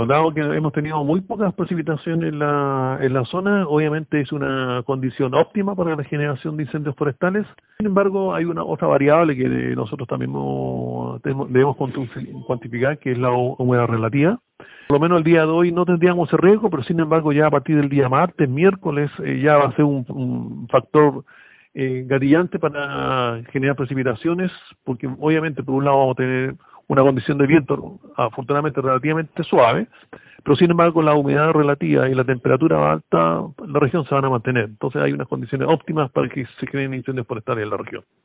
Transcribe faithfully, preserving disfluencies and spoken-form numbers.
Dado que hemos tenido muy pocas precipitaciones en la, en la zona, obviamente es una condición óptima para la generación de incendios forestales. Sin embargo, hay una otra variable que nosotros también debemos cuantificar, que es la humedad relativa. Por lo menos el día de hoy no tendríamos ese riesgo, pero sin embargo ya a partir del día martes, miércoles, eh, ya va a ser un, un factor eh, gatillante para generar precipitaciones, porque obviamente por un lado vamos a tener una condición de viento afortunadamente relativamente suave, pero sin embargo la humedad relativa y la temperatura alta en la región se van a mantener. Entonces hay unas condiciones óptimas para que se creen incendios forestales en la región.